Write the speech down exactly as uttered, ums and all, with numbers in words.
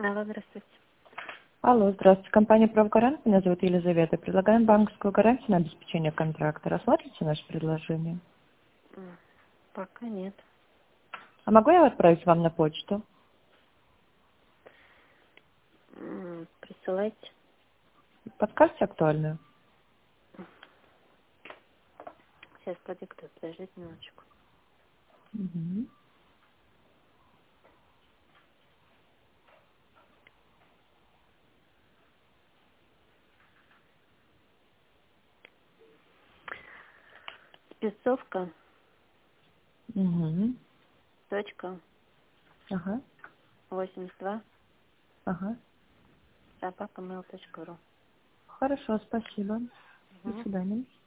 Алло, здравствуйте. Алло, здравствуйте. Компания «Правгарант». Меня зовут Елизавета. Предлагаем банковскую гарантию на обеспечение контракта. Рассмотрите наше предложение. М, Пока нет. А могу я отправить вам на почту? М, Присылайте. Подскажете актуальную? Сейчас продиктую, подождите минуточку. Мгм. Спецовка. Мгм. Точка. Ага. восемьдесят два. Ага. собака mail точка ру. Хорошо, спасибо. До Мгм. свидания.